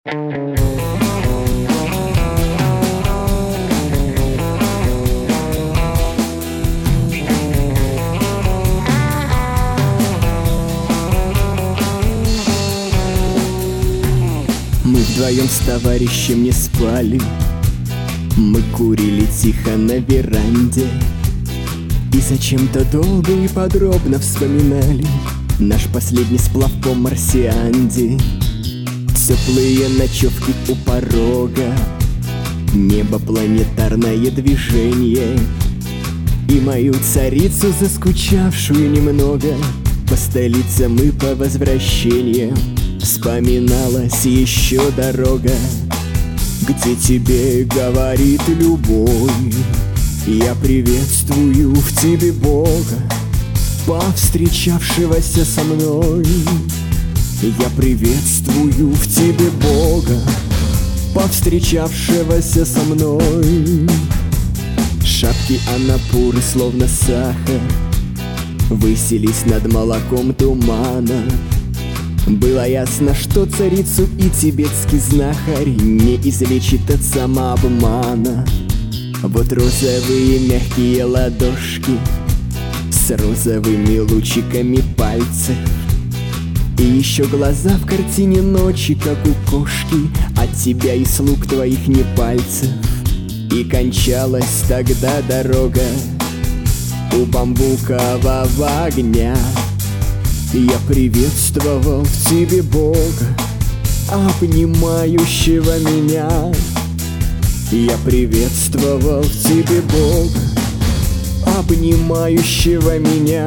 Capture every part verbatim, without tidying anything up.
Мы вдвоем с товарищем не спали, мы курили тихо на веранде и зачем-то долго и подробно вспоминали наш последний сплав по Марсианде. Теплые ночевки у порога, небо, планетарное движение и мою царицу, заскучавшую немного по столицам и по возвращениям. Вспоминалась еще дорога, где тебе говорит любовь. Я приветствую в тебе Бога, повстречавшегося со мной. Я приветствую в тебе Бога, повстречавшегося со мной. Шапки анапуры, словно сахар, высились над молоком тумана. Было ясно, что царицу и тибетский знахарь не излечит от самообмана. Вот розовые мягкие ладошки с розовыми лучиками пальцев, и еще глаза в картине ночи, как у кошки, от тебя и слуг твоих не пальцев. И кончалась тогда дорога у бамбукового огня. Я приветствовал в тебе Бога, обнимающего меня. Я приветствовал в тебе Бога, обнимающего меня.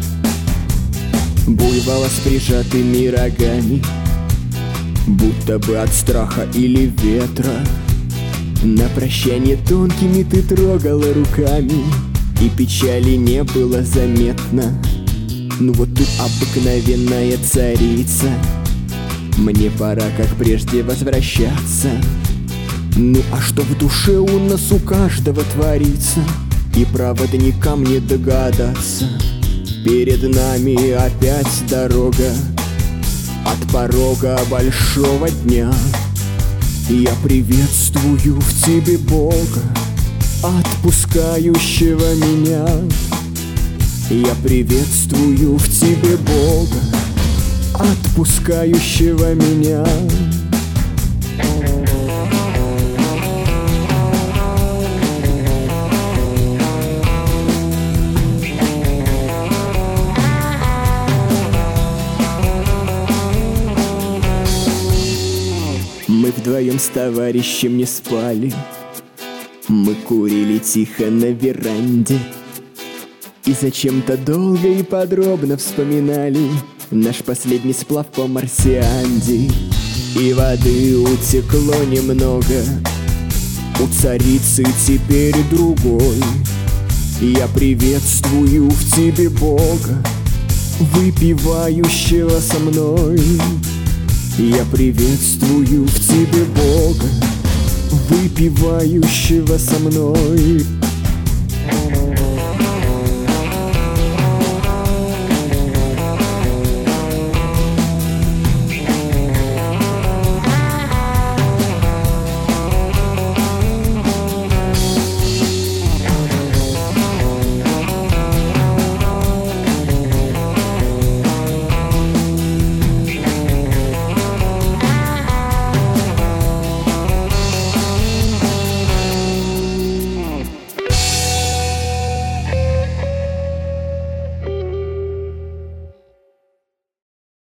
Буйвола с прижатыми рогами, будто бы от страха или ветра, на прощание тонкими ты трогала руками, и печали не было заметно. Ну вот тут обыкновенная царица, мне пора, как прежде, возвращаться. Ну а что в душе у нас у каждого творится, и проводникам не догадаться. Перед нами опять дорога от порога большого дня. Я приветствую в тебе Бога, отпускающего меня. Я приветствую в тебе Бога, отпускающего меня. Мы вдвоем с товарищем не спали, мы курили тихо на веранде и зачем-то долго и подробно вспоминали наш последний сплав по Марсианде. И воды утекло немного, у царицы теперь другой. Я приветствую в тебе Бога, выпивающего со мной. Я приветствую в тебе Бога, выпивающего со мной.